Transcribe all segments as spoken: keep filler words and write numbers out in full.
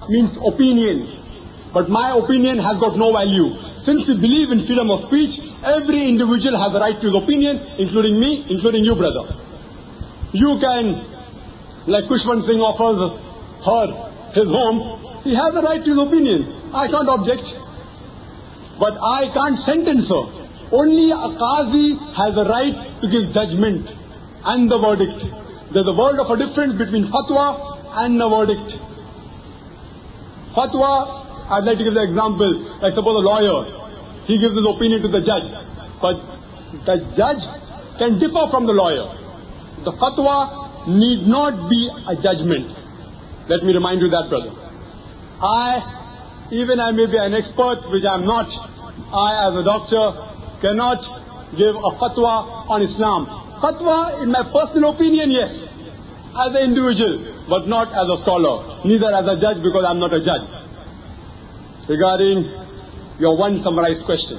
means opinion. But my opinion has got no value. Since we believe in freedom of speech, every individual has a right to his opinion, including me, including you, brother. You can, like Kushwant Singh offers her his home, he has a right to his opinion. I can't object. But I can't sentence her. Only a qazi has a right to give judgment and the verdict. There's a world of a difference between fatwa and a verdict. Fatwa, I'd like to give the example, like suppose a lawyer, he gives his opinion to the judge, but the judge can differ from the lawyer. The fatwa need not be a judgment. Let me remind you that, brother. I, even I may be an expert, which I am not, I as a doctor cannot give a fatwa on Islam. Fatwa, in my personal opinion, yes, as an individual, but not as a scholar, neither as a judge, because I am not a judge. Regarding your one summarized question,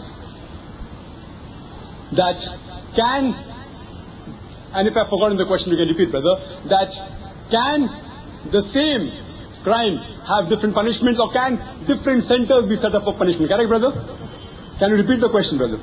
that can, and if I've forgotten the question, you can repeat, brother, that can the same crime have different punishments, or can different centers be set up for punishment? Correct, brother? Can you repeat the question, brother?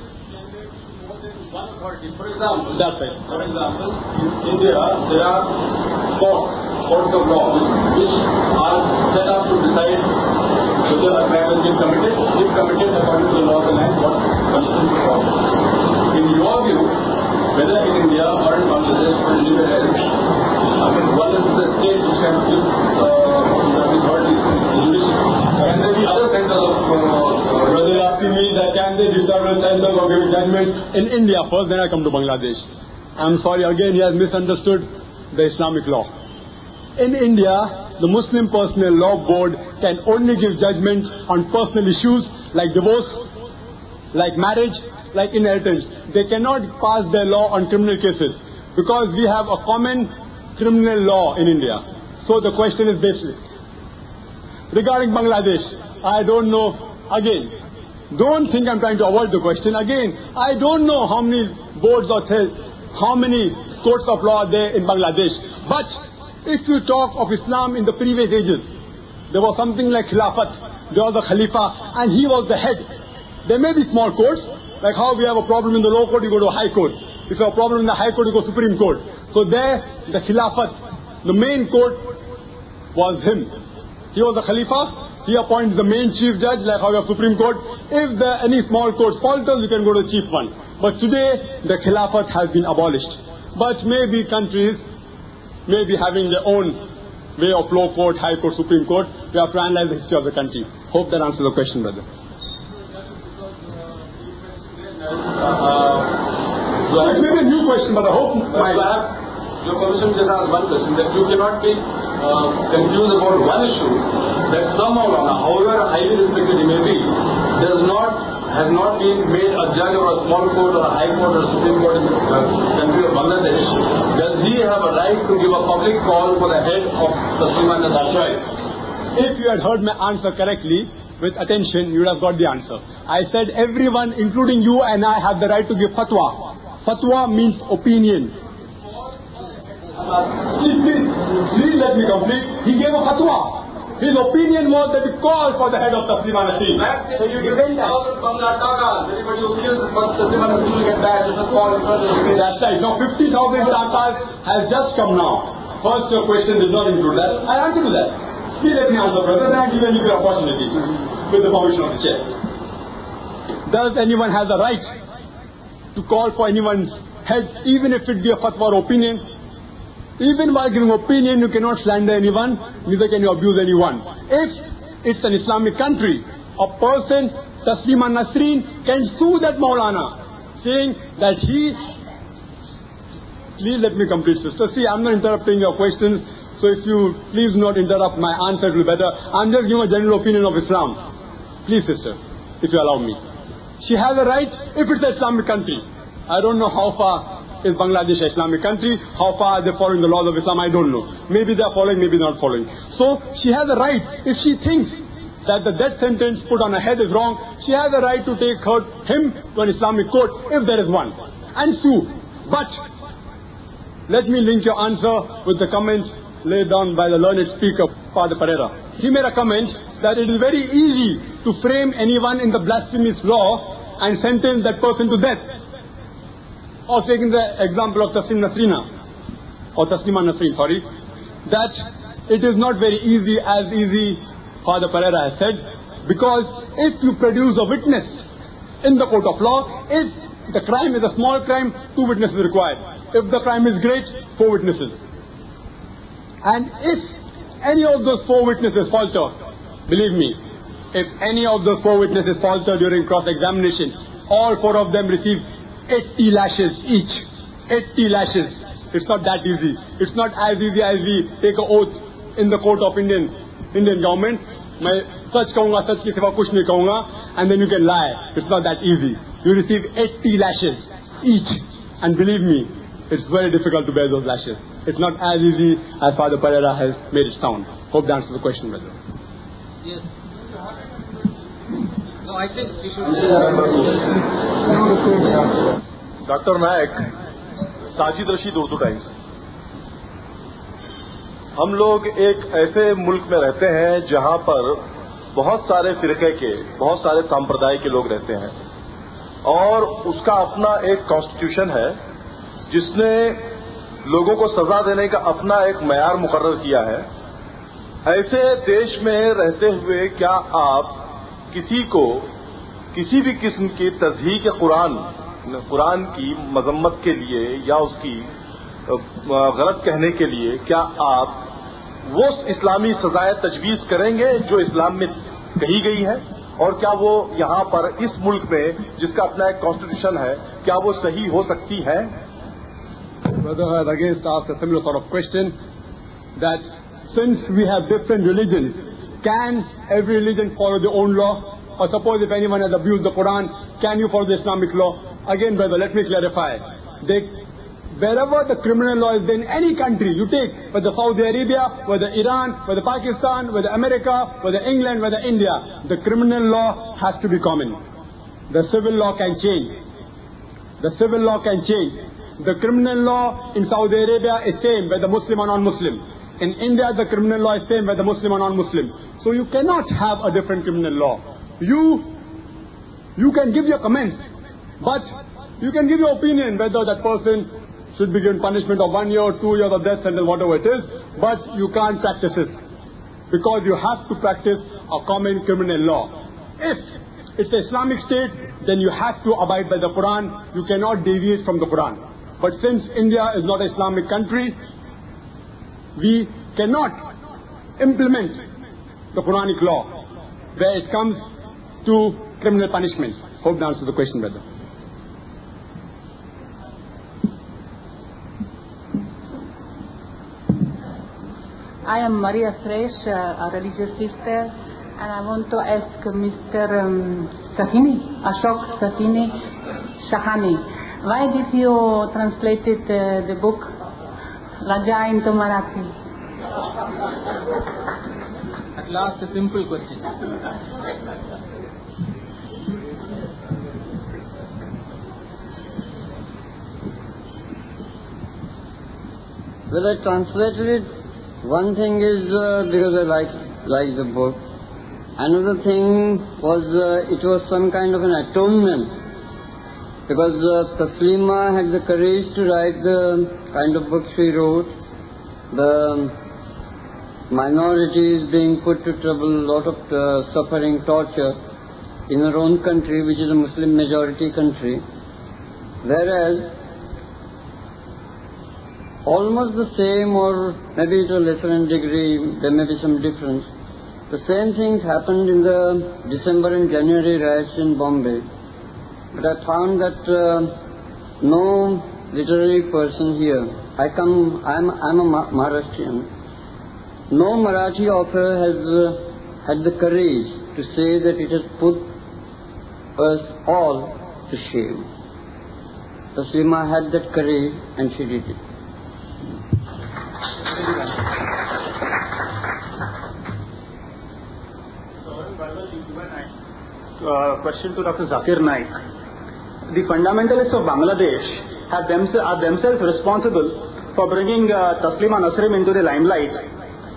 For example, that's right. For example, in India, there are courts, courts of law, which are set up to decide whether a crime has been committed, if committed according to the law of the land, what punishment is wrong. In your view, whether in India or in Bangladesh or anywhere else, I mean, one is the state which can give uh, authorities, the judiciary, and there be other centers of uh, brother asking me that can they do several centers or give judgment in India first, then I come to Bangladesh. I'm sorry, again he has misunderstood the Islamic law. In India, the Muslim Personal Law Board can only give judgment on personal issues like divorce, like marriage, like inheritance. They cannot pass their law on criminal cases because we have a common criminal law in India. So the question is basic. Regarding Bangladesh, I don't know, again, don't think I'm trying to avoid the question. Again, I don't know how many boards or how many courts of law are there in Bangladesh. But if you talk of Islam in the previous ages, there was something like Khilafat, there was a Khalifa, and he was the head. There may be small courts, like how we have a problem in the low court, you go to a high court. If you have a problem in the high court, you go to Supreme Court. So there, the Khilafat, the main court was him. He was the Khalifa, he appoints the main chief judge, like how we have Supreme Court. If there are any small courts falters, you can go to the chief one. But today, the Khilafat has been abolished. But maybe countries may be having their own way of low court, high court, Supreme Court. We have to analyze the history of the country. Hope that answers the question, brother. Uh, so it may be a new question, but I hope my... Your commission just asked one question, that you cannot be uh, confused about one issue, that some Maulana, however highly respected he may be, does not, has not been made a judge or a small court or a high court or a Supreme Court in the country of Bangladesh. Does he have a right to give a public call for the head of Taslima Nasreen? Right. If you had heard my answer correctly, with attention, you would have got the answer. I said everyone, including you and I, have the right to give fatwa. Fatwa means opinion. Please, please, please let me complete. He gave a fatwa. His opinion was that he called for the head of Taslima Nasreen. So you defend that. Everybody opinions that Taslima Nasreen will get back. That's right. Now fifty thousand takas has just come now. First your question did not include that. I answer to that. Please let me answer, brother, and I give you the opportunity with the permission of the chair. Does anyone have the right to call for anyone's head, even if it be a fatwa or opinion? Even while giving opinion, you cannot slander anyone, neither can you abuse anyone. If it's an Islamic country, a person, Taslima Nasreen, can sue that Maulana, saying that he... Please let me complete, sister. See, I'm not interrupting your questions, so if you please do not interrupt my answer, it will be better. I'm just giving a general opinion of Islam. Please, sister, if you allow me. She has a right if it's an Islamic country. I don't know how far is Bangladesh an Islamic country, how far are they following the laws of Islam, I don't know. Maybe they are following, maybe not following. So she has a right, if she thinks that the death sentence put on her head is wrong, she has a right to take her, him to an Islamic court, if there is one, and sue. But let me link your answer with the comments laid down by the learned speaker, Father Pereira. he made a comment that it is very easy to frame anyone in the blasphemous law and sentence that person to death. Or taking the example of Taslim Nasrina, or Taslima Nasreen, sorry, that it is not very easy, as easy, Father Pereira has said, because if you produce a witness in the court of law, if the crime is a small crime, two witnesses required. If the crime is great, four witnesses. And if any of those four witnesses falter, believe me, if any of those four witnesses falter during cross-examination, all four of them receive eighty lashes each. eighty lashes. It's not that easy. It's not as easy as we take an oath in the court of Indian Indian government. मैं सच कहूँगा, सच की सिवा कुछ नहीं कहूँगा, and then you can lie. It's not that easy. You receive eighty lashes each, and believe me, it's very difficult to bear those lashes. It's not as easy as Father Pereira has made it sound. Hope that answers the question, brother. Yes. No, I think we should. Doctor Naik, Sajid Rashid, Urdu Times. हम लोग एक ऐसे मुल्क में रहते हैं जहां पर बहुत सारे फिरके के, बहुत सारे संप्रदाय के लोग रहते हैं और उसका अपना एक कॉन्स्टिट्यूशन है जिसने लोगों को सजा देने का अपना एक मयार मुकर्रर किया है। ऐसे देश में रहते हुए क्या आप किसी को किसी भी किस्म की तज़हीक कुरान कुरान की मजम्मत के लिए या उसकी गलत कहने के लिए क्या आप वो इस्लामी सजाएं तजवीज़ करेंगे जो इस्लाम में कही गई है, और क्या वो यहाँ पर इस मुल्क में जिसका अपना एक कॉन्स्टिट्यूशन है, क्या वो सही हो सकती है? Brother has again asked a similar sort of question that since we have different religions, can every religion follow their own law? Or suppose if anyone has abused the Quran, can you follow the Islamic law? Again, brother, let me clarify. They, wherever the criminal law is in any country, you take, whether Saudi Arabia, whether Iran, whether Pakistan, whether America, whether England, whether India, the criminal law has to be common. The civil law can change. The civil law can change. The criminal law in Saudi Arabia is same whether Muslim or non-Muslim. In India, the criminal law is same whether Muslim or non-Muslim. So you cannot have a different criminal law. You, you can give your comments, but you can give your opinion whether that person should be given punishment of one year, two years of death sentence, whatever it is, but you can't practice it. Because you have to practice a common criminal law. If it's an Islamic state, then you have to abide by the Quran. You cannot deviate from the Quran. But since India is not an Islamic country, we cannot implement the Quranic law where it comes to criminal punishment. Hope that answers the question, brother. I am Maria Fresh, a religious sister, and I want to ask Mister Um, Sahini, Ashok Sahini Shahani, why did you translate it, uh, the book Raja into Marathi? At last, a simple question. Well, I translated it. One thing is uh, because I like like the book. Another thing was uh, it was some kind of an atonement, because uh, Taslima had the courage to write the kind of books she wrote. The minorities being put to trouble, a lot of uh, suffering, torture in her own country, which is a Muslim majority country. Whereas almost the same, or maybe to a lesser degree, there may be some difference. The same things happened in the December and January riots in Bombay. But I found that uh, no literary person here, I come, I'm, I'm a Maharashtrian, no Marathi author has uh, had the courage to say that it has put us all to shame. Taslima had that courage and she did it. Uh, question to Doctor Zakir Naik. The fundamentalists of Bangladesh have themse- are themselves responsible for bringing uh, Taslima Nasrin into the limelight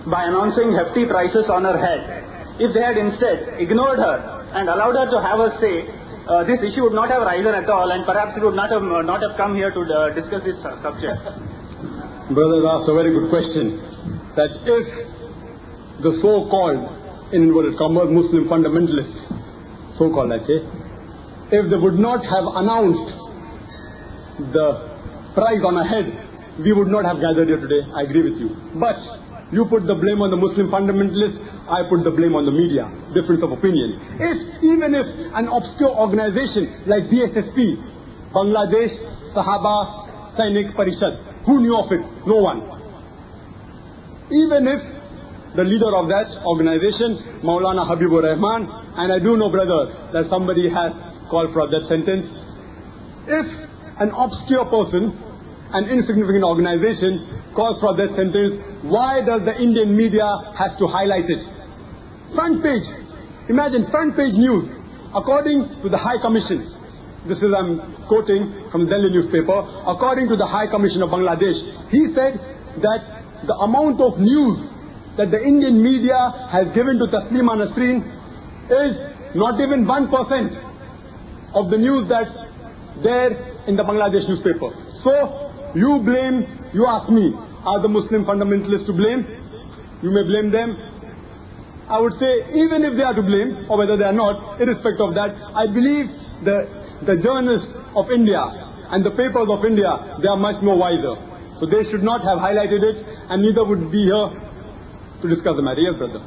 by announcing hefty prices on her head. If they had instead ignored her and allowed her to have her say, uh, this issue would not have risen at all, and perhaps we would not have, uh, not have come here to uh, discuss this uh, subject. Brother asked a very good question, that if the so-called, in inverted commas, Muslim fundamentalists, so-called I say, if they would not have announced the price on our head, we would not have gathered here today. I agree with you. But you put the blame on the Muslim fundamentalists, I put the blame on the media. Difference of opinion. If, even if an obscure organization like B S S P, Bangladesh Sahaba Sainik Parishad, who knew of it? No one. Even if the leader of that organization, Maulana Habibur Rahman, and I do know, brother, that somebody has called for that sentence. If an obscure person, an insignificant organization, calls for that sentence, why does the Indian media has to highlight it? Front page. Imagine front page news. According to the High Commission, this is I'm quoting from the Delhi newspaper, according to the High Commission of Bangladesh, he said that the amount of news that the Indian media has given to Taslima Nasreen is not even one percent of the news that's there in the Bangladesh newspaper. So, you blame, you ask me, are the Muslim fundamentalists to blame? You may blame them. I would say, even if they are to blame, or whether they are not, irrespective of that, I believe the, the journalists of India and the papers of India, they are much more wiser. So they should not have highlighted it, and neither would be here to discuss the matter. Yes, brother.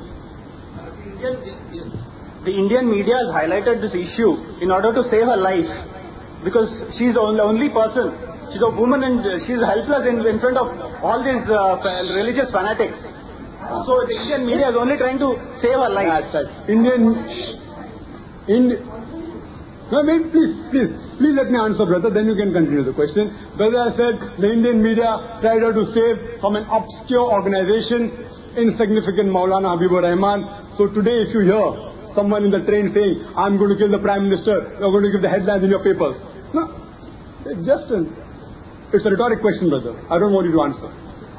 The Indian media has highlighted this issue in order to save her life, because she's the only person, she's a woman and she's helpless in, in front of all these uh, religious fanatics. So the Indian media is only trying to save her life. That's right. Indian, Indi no, wait, please, please, please let me answer, brother, then you can continue the question. Brother, I said the Indian media tried her to save from an obscure organization, insignificant Maulana Habibur Rahman. So today if you hear someone in the train saying, I'm going to kill the Prime Minister, you're going to give the headlines in your papers. No, it's just an, it's a rhetoric question, brother. I don't want you to answer.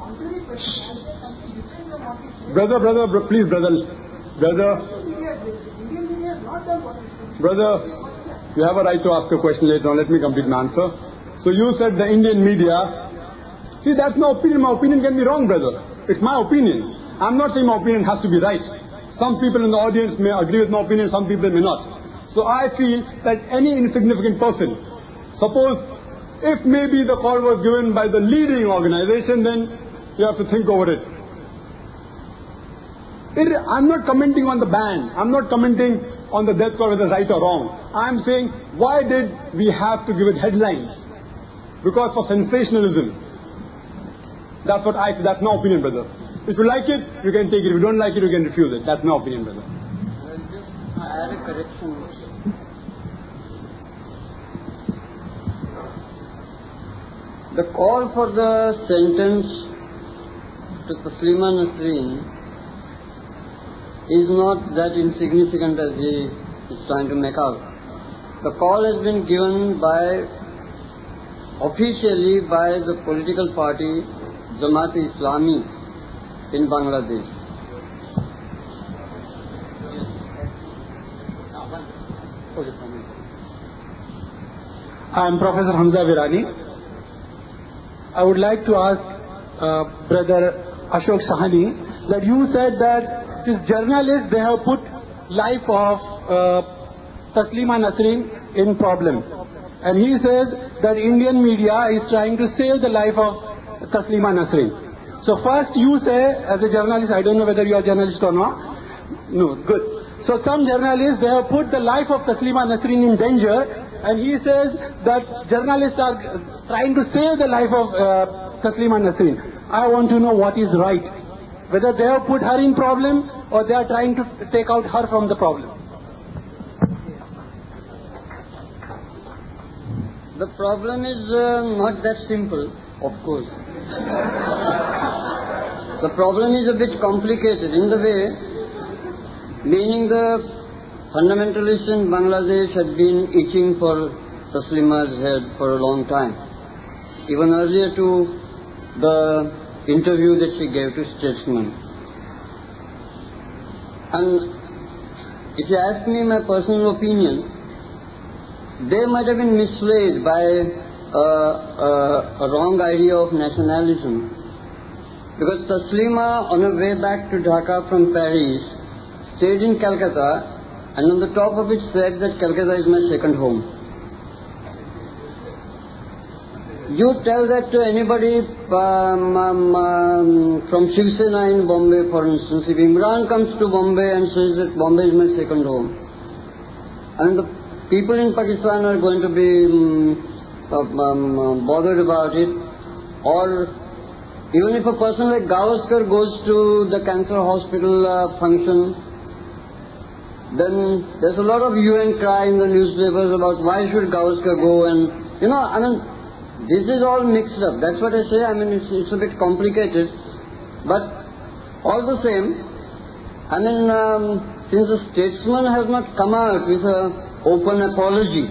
Brother, brother, bro, please, brother, brother, brother, you have a right to ask a question later on. Let me complete my answer. So you said the Indian media, see, that's my opinion. My opinion can be wrong, brother. It's my opinion. I'm not saying my opinion has to be right. Some people in the audience may agree with my opinion, some people may not. So I feel that any insignificant person, suppose if maybe the call was given by the leading organization, then you have to think over it. It, I'm not commenting on the ban. I'm not commenting on the death call whether it's right or wrong. I'm saying, why did we have to give it headlines? Because for sensationalism. That's what I, that's my opinion, brother. If you like it, you can take it. If you don't like it, you can refuse it. That's my opinion, brother. I add a correction. The call for the sentence to Taslima Nasreen is not that insignificant as he is trying to make out. The call has been given by, officially by the political party Jamaat-e-Islami in Bangladesh. I am Professor Hamza Virani. I would like to ask uh, Brother Ashok Sahani that you said that these journalists, they have put life of uh, Taslima Nasreen in problem. And he says that Indian media is trying to save the life of Taslima Nasreen. So first you say, as a journalist, I don't know whether you are a journalist or not. No, good. So some journalists, they have put the life of Taslima Nasreen in danger, and he says that journalists are trying to save the life of uh, Taslima Nasreen. I want to know what is right. Whether they have put her in problem or they are trying to take out her from the problem. The problem is uh, not that simple, of course. The problem is a bit complicated in the way, meaning the fundamentalists in Bangladesh had been itching for Taslima's head for a long time. Even earlier to the interview that she gave to Statesman. And if you ask me my personal opinion, they might have been misled by uh, uh, a wrong idea of nationalism. Because Taslima, on her way back to Dhaka from Paris, stayed in Calcutta, and on the top of it said that Calcutta is my second home. You tell that to anybody um, um, um, from Shiv Sena in Bombay, for instance. If Imran comes to Bombay and says that Bombay is my second home, and the people in Pakistan are going to be um, um, bothered about it, or even if a person like Gavaskar goes to the cancer hospital uh, function, then there's a lot of hue and cry in the newspapers about why should Gavaskar go, and you know, I mean, this is all mixed up. That's what I say. I mean, it's, it's a bit complicated, but all the same, I mean, um, since the statesman has not come out with an open apology,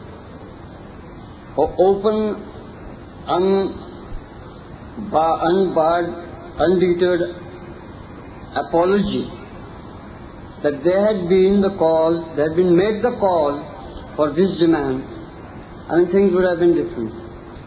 or open, un, bar, unbarred, undeterred apology, that they had been the cause, they had been made the cause for this demand, I mean, things would have been different.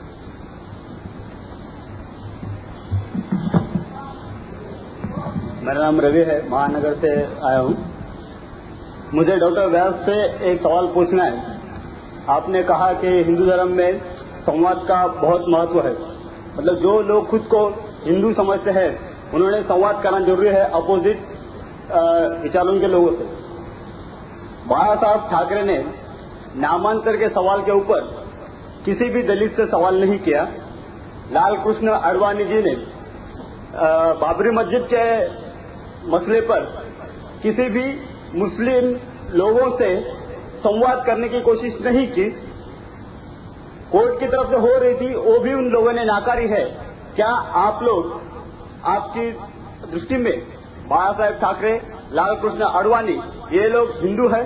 मेरा नाम रवि है, महानगर से आया हूँ। मुझे doctor व्यास से एक सवाल पूछना है। आपने कहा कि हिंदू धर्म में संवाद का बहुत महत्व है, मतलब जो लोग खुद को हिंदू समझते हैं उन्होंने संवाद करना जरूरी है अपोजिट विचारों के लोगों से। बाला साहब ठाकरे ने नामांतर के सवाल के ऊपर किसी भी दलित से सवाल नहीं किया। लाल कृष्ण आडवाणी जी ने बाबरी मस्जिद के मसले पर किसी भी मुस्लिम लोगों से संवाद करने की कोशिश नहीं की। कोर्ट की तरफ से हो रही थी, वो भी उन लोगों ने नाकारी है। क्या आप लोग, आपकी दृष्टि में बाला साहेब ठाकरे, लाल कृष्ण आडवाणी, ये लोग हिंदू है?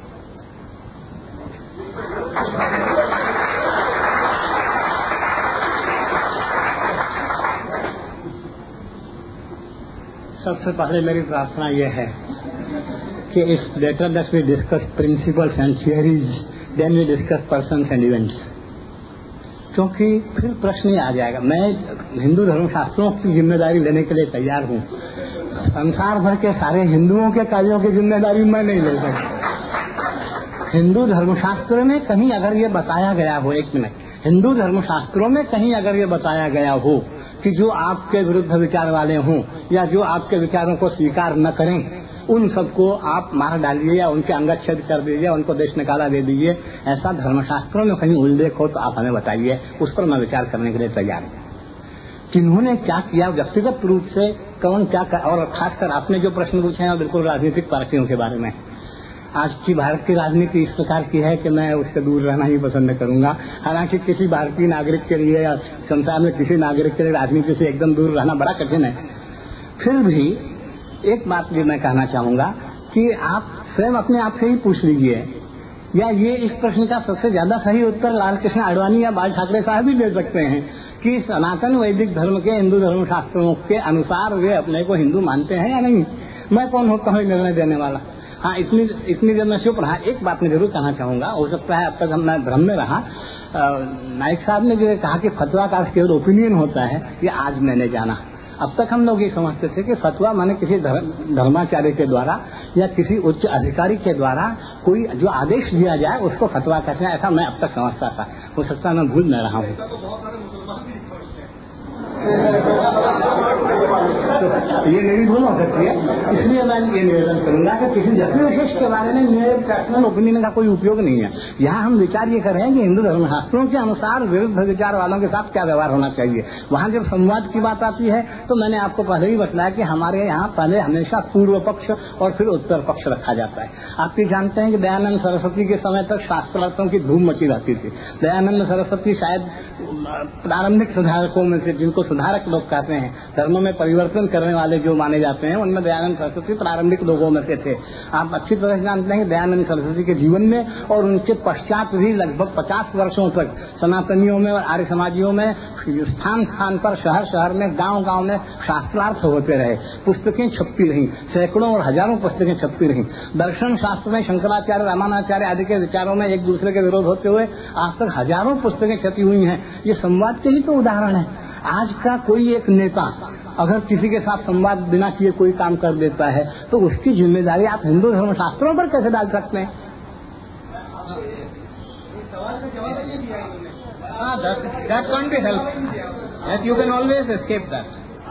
सबसे पहले मेरी प्रार्थना यह है कि इस later that we discuss principles and theories then we discuss persons and events, क्योंकि फिर प्रश्न ही आ जाएगा। मैं हिंदू धर्मशास्त्रों की जिम्मेदारी लेने के लिए तैयार हूँ। संसार भर के सारे हिंदुओं के कार्यों की जिम्मेदारी मैं नहीं ले सकता। हिंदू धर्मशास्त्र में कहीं अगर ये बताया गया हो, एक मिनट, हिंदू धर्मशास्त्रों में कहीं अगर ये बताया गया हो कि जो आपके विरुद्ध विचार वाले हों या जो आपके विचारों को स्वीकार न करें, उन सबको आप मार डालिए या उनके अंगच्छेद कर दीजिए, उनको देश निकाला दे दीजिए, ऐसा धर्मशास्त्रों में कहीं उल्लेख हो तो आप हमें बताइए, उस पर मैं विचार करने के लिए तैयार हूँ। किन्होंने क्या किया व्यक्तिगत रूप से, कौन क्या कर, और खासकर आपने जो प्रश्न पूछे हैं बिल्कुल राजनीतिक पार्टियों के बारे में। आज की भारत की राजनीति इस प्रकार की है कि मैं उससे दूर रहना ही पसंद करूंगा। हालांकि किसी भारतीय नागरिक के लिए या संसार में किसी नागरिक के लिए राजनीति से एकदम दूर रहना बड़ा कठिन है। फिर भी एक बात भी मैं कहना चाहूंगा कि आप स्वयं अपने आप से ही पूछ लीजिए, या ये इस प्रश्न का सबसे ज्यादा सही उत्तर लाल कृष्ण आडवाणी या बाल ठाकरे साहब ही दे सकते हैं कि सनातन वैदिक धर्म के हिंदू धर्म शास्त्रों के अनुसार वे अपने को हिंदू मानते हैं या नहीं। मैं कौन होता हूँ निर्णय देने वाला। हाँ, इतनी इतनी देर में चुप रहा। एक बात मैं जरूर कहना चाहूंगा, हो सकता है अब तक हम मैं भ्रम में रहा। नाइक साहब ने जो कहा कि फतवा का केवल ओपिनियन होता है, ये आज मैंने जाना। अब तक हम लोग ये समझते थे कि फतवा माने किसी धर्माचार्य के द्वारा या किसी उच्च अधिकारी के द्वारा कोई जो आदेश दिया जाए उसको फतवा कहते हैं, ऐसा मैं अब तक समझता था। हो सकता है मैं भूल में रहा हूँ। तो ये मेरी भूल हो सकती है, इसलिए मैं ये निवेदन करूंगा कि किसी व्यक्ति विशेष के बारे में मेरे पर्सनल ओपिनियन का कोई उपयोग नहीं है। यहाँ हम विचार ये कर रहे हैं कि हिंदू धर्मशास्त्रों के अनुसार विरुद्ध विचार वालों के साथ क्या व्यवहार होना चाहिए। वहाँ जब संवाद की बात आती है तो मैंने आपको पहले ही बताया कि हमारे यहाँ पहले हमेशा पूर्व पक्ष और फिर उत्तर पक्ष रखा जाता है। आप ये जानते हैं कि दयानंद सरस्वती के समय तक शास्त्रार्थों की धूम मची रहती थी। दयानंद सरस्वती शायद प्रारंभिक सुधारकों में से, जिनको सुधारक लोग कहते हैं, धर्म में परिवर्तन करने वाले जो माने जाते हैं उनमें दयानंद सरस्वती प्रारंभिक लोगों में से थे। आप अच्छी तरह से जानते हैं कि दयानंद सरस्वती के जीवन में और उनके पश्चात भी लगभग पचास वर्षों तक सनातनियों में और आर्य समाजियों में स्थान स्थान पर, शहर शहर में, गांव गांव में शास्त्रार्थ होते रहे, पुस्तकें छपती रहीं, सैकड़ों और हजारों पुस्तकें छपती रहीं। दर्शन शास्त्र में शंकराचार्य, रामानुजाचार्य आदि के विचारों में एक दूसरे के विरोध होते हुए आज तक हजारों पुस्तकें छपी हुई हैं। ये संवाद के ही तो उदाहरण है। आज का कोई एक नेता अगर किसी के साथ संवाद बिना किए कोई काम कर देता है तो उसकी जिम्मेदारी आप हिंदू धर्म शास्त्रों पर कैसे डाल सकते हैं? That can't be helped. That you can always escape that.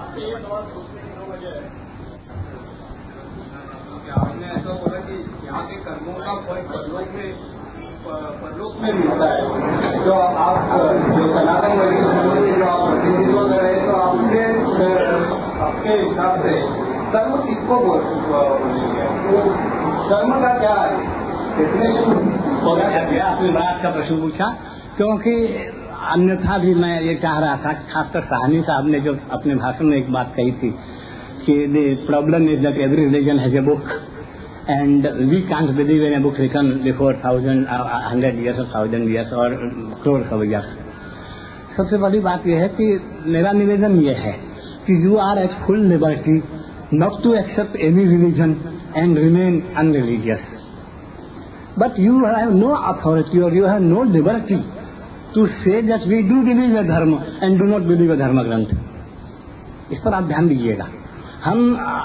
आपने ऐसा बोला कि यहाँ के कर्मों का फल परलोक में परलोक में मिलता है। जो आप जो सनातन जो आप प्रतिनिधित्व कर रहे हैं तो आपके आपके हिसाब से कर्म किसको बोलेंगे? तो कर्म का क्या डेफिनेशन? आपने बड़ा अच्छा प्रश्न पूछा, क्योंकि अन्यथा भी मैं ये चाह रहा था, खासकर साहनी साहब ने जो अपने भाषण में एक बात कही थी कि the problem is that every religion has a book and we can't believe in a book written before thousand hundred years और थाउजेंड ईयर्स और करोड़ ऑफ ईयर्स। सबसे बड़ी बात यह है कि मेरा निवेदन यह है कि you are at full liberty not to accept any religion and remain unreligious, but you have no authority और you have no liberty to say that we do believe a dharma and do not believe a dharma granth. इस पर आप ध्यान दीजिएगा। हम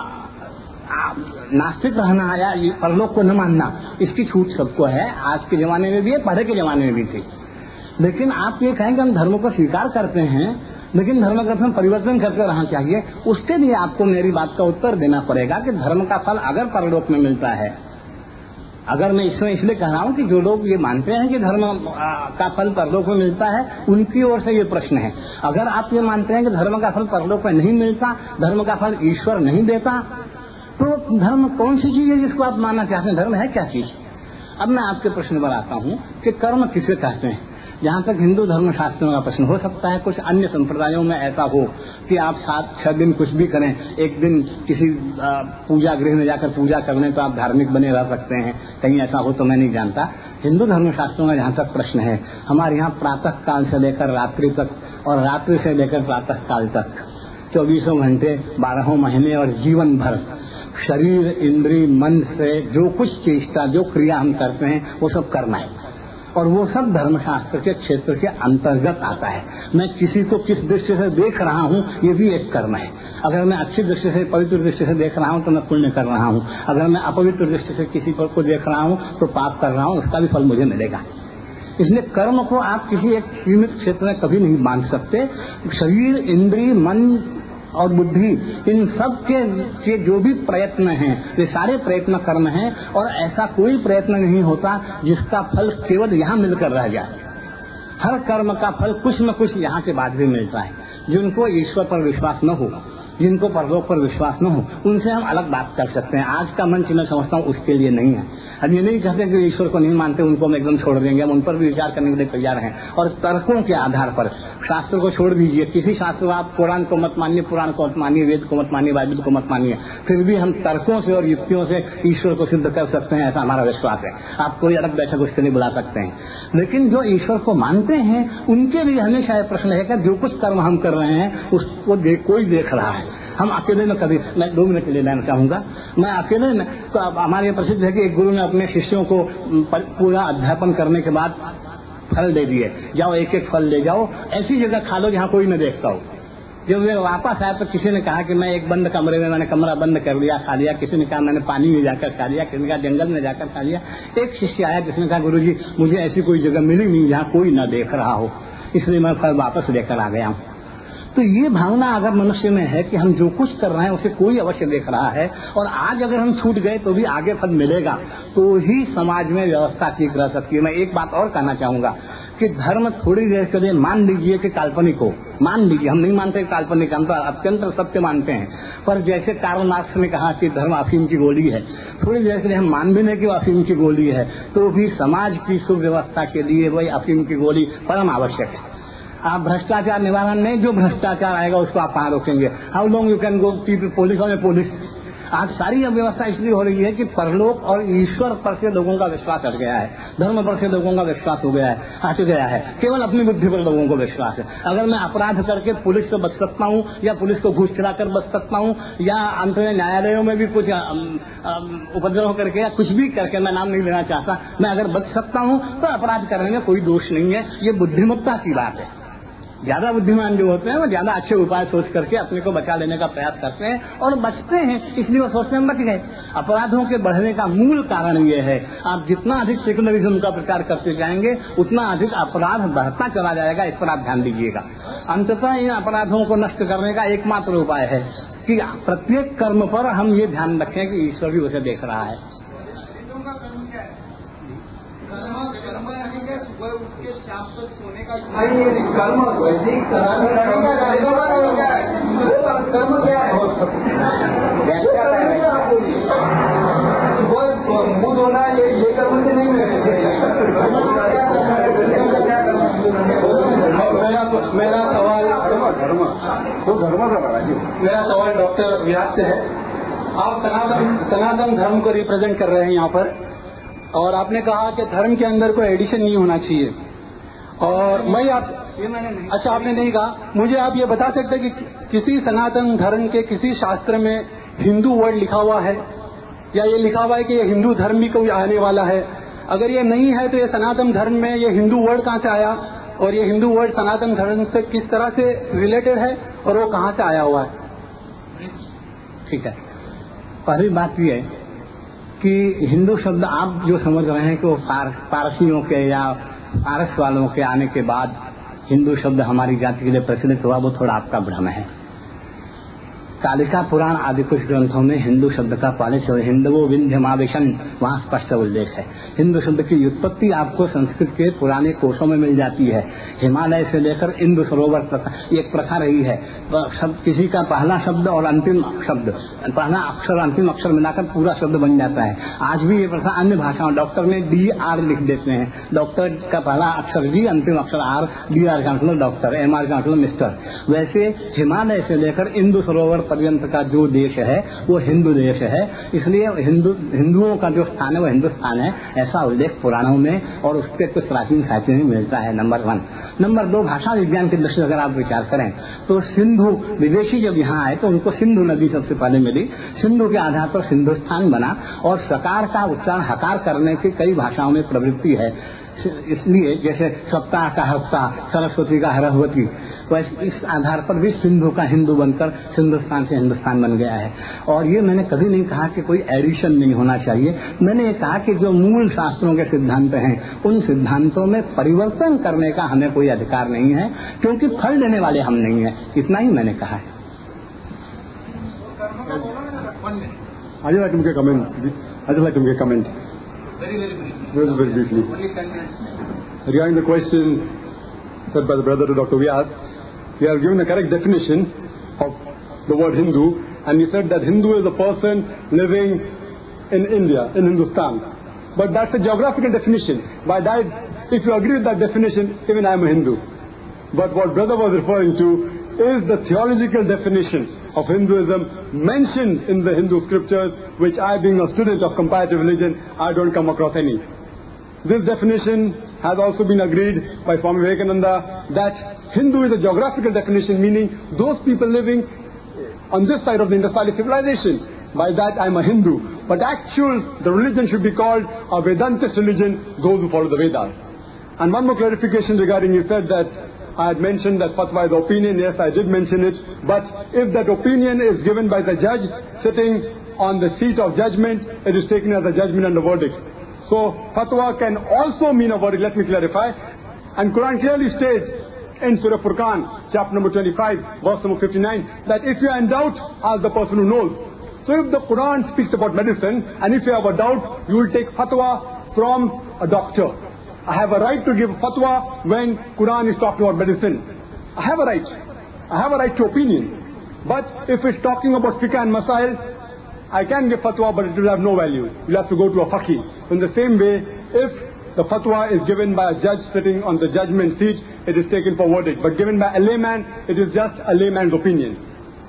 नास्तिक रहना या परलोक को न मानना, इसकी छूट सबको है। आज के जमाने में भी है, पहले के जमाने में भी थी। लेकिन आप ये कहें कि हम धर्म को स्वीकार करते हैं लेकिन धर्म ग्रंथ में परिवर्तन करते रहना चाहिए, उसके लिए आपको मेरी बात का उत्तर देना पड़ेगा कि धर्म का फल अगर परलोक में मिलता है, अगर मैं इसमें इसलिए कह रहा हूं कि जो लोग ये मानते हैं कि धर्म का फल परलोक में मिलता है उनकी ओर से ये प्रश्न है। अगर आप ये मानते हैं कि धर्म का फल परलोक में नहीं मिलता, धर्म का फल ईश्वर नहीं देता, तो धर्म कौन सी चीज है जिसको आप मानना चाहते हैं? धर्म है क्या चीज? अब मैं आपके प्रश्न पर आता हूं कि कर्म किसे कहते हैं। जहां तक हिंदू धर्म शास्त्रों का प्रश्न हो सकता है, कुछ अन्य संप्रदायों में ऐसा हो कि आप सात छह दिन कुछ भी करें, एक दिन किसी पूजा गृह में जाकर पूजा करने तो आप धार्मिक बने रह सकते हैं, कहीं ऐसा हो तो मैं नहीं जानता। हिंदू धर्म शास्त्रों का जहां तक प्रश्न है, हमारे यहाँ प्रातः काल से लेकर रात्रि तक और रात्रि से लेकर प्रातः काल तक चौबीसों घंटे बारहों महीने और जीवन भर शरीर इंद्री मन से जो कुछ चेष्टा जो क्रिया हम करते हैं वो सब करना है और वो सब धर्मशास्त्र के क्षेत्र के अंतर्गत आता है। मैं किसी को किस दृष्टि से देख रहा हूँ ये भी एक कर्म है। अगर मैं अच्छी दृष्टि से पवित्र दृष्टि से देख रहा हूँ तो मैं पुण्य कर रहा हूँ, अगर मैं अपवित्र दृष्टि से किसी को देख रहा हूँ तो पाप कर रहा हूँ, उसका भी फल मुझे मिलेगा। इसलिए कर्म को आप किसी एक सीमित क्षेत्र में कभी नहीं बांध सकते। शरीर इंद्रिय मन और बुद्धि इन सब के, के जो भी प्रयत्न हैं ये सारे प्रयत्न कर्म हैं और ऐसा कोई प्रयत्न नहीं होता जिसका फल केवल यहाँ मिलकर रह जाए। हर कर्म का फल कुछ न कुछ यहाँ के बाद भी मिलता है। जिनको ईश्वर पर विश्वास न हो, जिनको परलोक पर विश्वास न हो, उनसे हम अलग बात कर सकते हैं। आज का मंच मैं समझता हूँ उसके लिए नहीं है। हम ये नहीं कहते कि ईश्वर को नहीं मानते उनको हम एकदम छोड़ देंगे, हम उन पर भी विचार करने के लिए तैयार हैं और तर्कों के आधार पर। शास्त्र को छोड़ दीजिए, किसी शास्त्र को आप पुराण को मत मानिए, पुराण को मत मानिए, वेद को मत मानिए, बाइबल को मत मानिए, फिर भी हम तर्कों से और युक्तियों से ईश्वर को सिद्ध कर सकते हैं, ऐसा हमारा विश्वास है। आप कोई अलग बैठक उसके लिए बुला सकते हैं। लेकिन जो ईश्वर को मानते हैं उनके लिए हमेशा यह प्रश्न है कि जो कुछ कर्म हम कर रहे हैं उसको दे, कोई देख रहा है। हम अकेले में कभी, मैं दो मिनट के लिए लेना चाहूंगा, मैं अकेले में तो हमारे यहाँ प्रसिद्ध है कि एक गुरु ने अपने शिष्यों को पूरा अध्यापन करने के बाद फल दे दिए, जाओ एक एक फल ले जाओ, ऐसी जगह खा लो जहाँ कोई न देखता हो। जब वे वापस आए तो किसी ने कहा कि मैं एक बंद कमरे में, मैंने कमरा बंद कर लिया, खा लिया। किसी ने कहा मैंने पानी में जाकर खा लिया, किसी ने कहा जंगल में जाकर खा लिया। एक शिष्य आया जिसने कहा गुरुजी मुझे ऐसी कोई जगह मिली नहीं जहाँ कोई न देख रहा हो, इसलिए मैं फल वापस लेकर आ गया हूँ। तो ये भावना अगर मनुष्य में है कि हम जो कुछ कर रहे हैं उसे कोई अवश्य देख रहा है और आज अगर हम छूट गए तो भी आगे फल मिलेगा, तो ही समाज में व्यवस्था ठीक रह सकती है। मैं एक बात और कहना चाहूंगा कि धर्म थोड़ी देर के लिए मान लीजिए कि काल्पनिक हो, मान लीजिए, हम नहीं मानते काल्पनिक, हम तो अत्यंत सत्य मानते हैं। पर जैसे कार्ल मार्क्स ने कहा कि धर्म अफीम की गोली है, थोड़ी देर के लिए हम मान भी नहीं कि वो अफीम की गोली है, तो भी समाज की सुव्यवस्था के लिए वही अफीम की गोली परम आवश्यक है। आप भ्रष्टाचार निवारण नहीं, जो भ्रष्टाचार आएगा उसको आप कहाँ रोकेंगे? How long you can go people police और पुलिस? आज सारी अव्यवस्था इसलिए हो रही है कि परलोक और ईश्वर पर से लोगों का विश्वास हट गया है, धर्म पर से लोगों का विश्वास हो गया है, हट गया है, केवल अपनी बुद्धि पर लोगों को विश्वास है। अगर मैं अपराध करके पुलिस से बच सकता हूँ या पुलिस को घूस खिलाकर बच सकता हूँ या अंत में न्यायालयों में भी कुछ उपद्रव करके या कुछ भी करके, मैं नाम नहीं लेना चाहता, मैं अगर बच सकता हूँ तो अपराध करने में कोई दोष नहीं है। ये बुद्धिमत्ता की बात है। ज्यादा बुद्धिमान जो होते हैं वो ज्यादा अच्छे उपाय सोच करके अपने को बचा लेने का प्रयास करते हैं और बचते हैं, इसलिए वो सोचते हैं बच गए। अपराधों के बढ़ने का मूल कारण ये है, आप जितना अधिक सेकुलरिज्म का प्रचार करते जाएंगे उतना अधिक अपराध बढ़ता चला जाएगा। इस पर आप ध्यान दीजिएगा। अंततः इन अपराधों को नष्ट करने का एकमात्र उपाय है कि प्रत्येक कर्म पर हम ये ध्यान रखें कि ईश्वर भी उसे देख रहा है। कर्म वैदिक कर्म क्या है? मुंह धोना ये ये कर्म से नहीं है। मेरा मेरा सवाल धर्म वो धर्म का मेरा सवाल डॉक्टर व्यास से है। आप सनातन सनातन धर्म को रिप्रेजेंट कर रहे हैं यहाँ पर, और आपने कहा कि धर्म के अंदर कोई एडिशन नहीं होना चाहिए। और मैं आप ये मैंने नहीं अच्छा आपने नहीं कहा। मुझे आप ये बता सकते हैं कि किसी सनातन धर्म के किसी शास्त्र में हिंदू वर्ड लिखा हुआ है, या ये लिखा हुआ है कि ये हिंदू धर्म भी कोई आने वाला है? अगर ये नहीं है तो ये सनातन धर्म में ये हिंदू वर्ड कहाँ से आया, और ये हिंदू वर्ड सनातन धर्म से किस तरह से रिलेटेड है, और वो कहाँ से आया हुआ है? ठीक है, पहली बात ये है कि हिंदू शब्द आप जो समझ रहे हैं कि वो पार, पारसियों के या पारस वालों के आने के बाद हिंदू शब्द हमारी जाति के लिए प्रचलित हुआ, वो थोड़ा आपका भ्रम है। कालिका पुराण आदि कुछ ग्रंथों में हिंदू शब्द का पहले से हिंदवो विंध्यमावेशन वहाँ स्पष्ट उल्लेख है। हिंदू शब्द की उत्पत्ति आपको संस्कृत के पुराने कोशों में मिल जाती है। हिमालय से लेकर इंदु सरोवर प्रथा एक प्रथा रही है, शब्द किसी का पहला शब्द और अंतिम शब्द, पहला अक्षर अंतिम अक्षर मिलाकर पूरा शब्द बन जाता है। आज भी ये प्रथा अन्य भाषाओं, डॉक्टर में डी आर लिख देते हैं, डॉक्टर का पहला अक्षर डी, अंतिम अक्षर आर, डी आर का मतलब डॉक्टर, एम आर का मतलब मिस्टर। वैसे हिमालय से लेकर इंदु सरोवर पर्यंत का जो देश है वो हिंदू देश है, इसलिए हिंदू हिंदुओं का जो स्थान है वो हिंदुस्तान है, ऐसा उल्लेख पुराणों में और उसके कुछ प्राचीन साहित्य में मिलता है। Number one. नंबर दो, भाषा विज्ञान की दृष्टि से अगर आप विचार करें तो सिंधु विदेशी जब यहाँ आए तो उनको सिंधु नदी सबसे पहले मिली, सिंधु के आधार पर सिंधुस्तान बना, और सकार का उच्चारण हकार करने की कई भाषाओं में प्रवृत्ति है। इसलिए जैसे सप्ताह का हफ्ता, सरस्वती का हरहवती, वैसे इस आधार पर भी सिंधु का हिंदू बनकर सिंधुस्तान से हिंदुस्तान बन गया है। और ये मैंने कभी नहीं कहा कि कोई एडिशन नहीं होना चाहिए, मैंने ये कहा कि जो मूल शास्त्रों के सिद्धांत हैं उन सिद्धांतों में परिवर्तन करने का हमें कोई अधिकार नहीं है, क्योंकि फल देने वाले हम नहीं है। इतना ही मैंने कहा है। I'd like to make a comment. I'd like to make a comment. Very, very briefly. Very, very briefly. Only ten minutes. Regarding the question said by the brother to Doctor Vyas, we have given a correct definition of the word Hindu, and he said that Hindu is a person living in India, in Hindustan. But that's a geographical definition. By that, if you agree with that definition, even I am a Hindu. But what brother was referring to is the theological definition of Hinduism mentioned in the Hindu scriptures, which I, being a student of comparative religion, I don't come across any. This definition has also been agreed by Swami Vivekananda, that Hindu is a geographical definition, meaning those people living on this side of the Indus Valley civilization. By that I am a Hindu. But actual, the religion should be called a Vedantist religion, those who follow the Vedas. And one more clarification regarding, you said that I had mentioned that fatwa is opinion. Yes, I did mention it. But if that opinion is given by the judge sitting on the seat of judgment, it is taken as a judgment and a verdict. So fatwa can also mean a verdict. Let me clarify. And Quran clearly states in Surah Furqan, chapter number twenty-five, verse number fifty-nine, that if you are in doubt, ask the person who knows. So if the Quran speaks about medicine, and if you have a doubt, you will take fatwa from a doctor. I have a right to give fatwa when Quran is talking about medicine. I have a right. I have a right to opinion. But if it's talking about fiqh and masail, I can give fatwa, but it will have no value. You'll have to go to a faqih. In the same way, if the fatwa is given by a judge sitting on the judgment seat, it is taken for verdict. But given by a layman, it is just a layman's opinion.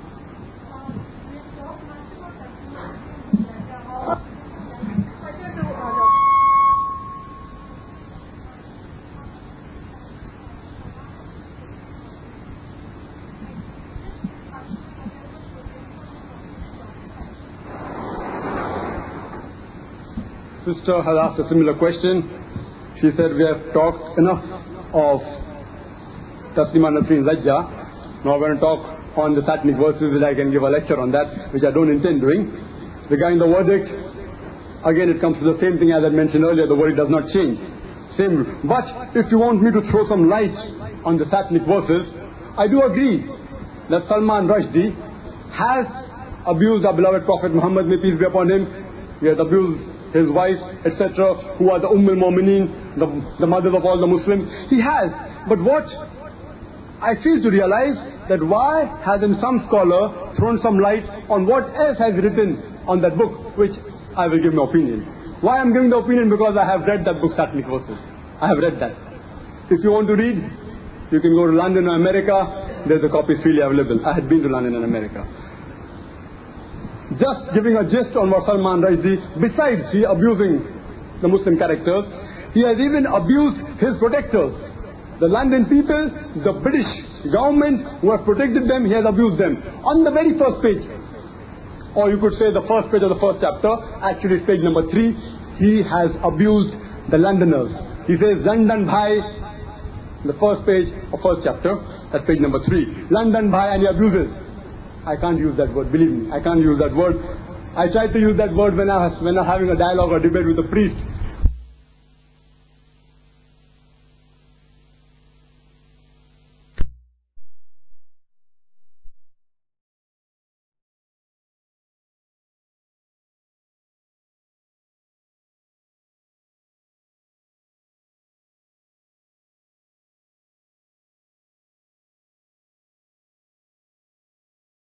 Sister has asked a similar question. She said, we have talked enough of Taslima Nasreen Zajja. Now we're going to talk on the Satanic verses, which I can give a lecture on that, which I don't intend doing. Regarding the verdict, again it comes to the same thing as I mentioned earlier, the verdict does not change. Same. But if you want me to throw some light on the Satanic verses, I do agree that Salman Rushdie has abused our beloved Prophet Muhammad, may peace be upon him. He has abused his wife, et cetera, who are the Umm al-Mu'mineen, the, the mothers of all the Muslims. He has. But what I fail to realize, that why hasn't some scholar thrown some light on what else has written on that book, which I will give my opinion. Why I'm giving the opinion? Because I have read that book, Satanic Verses. I have read that. If you want to read, you can go to London or America. There's a copy freely available. I had been to London and America. Just giving a gist on what Salman Rushdie, besides he abusing the Muslim characters, he has even abused his protectors. The London people, the British government who have protected them, he has abused them. On the very first page, or you could say the first page of the first chapter, actually it's page number three, he has abused the Londoners. He says, London Bhai, the first page of first chapter, that's page number three. London Bhai, and he abuses. I can't use that word, believe me, I can't use that word. I tried to use that word when I was when I was having a dialogue or debate with a priest.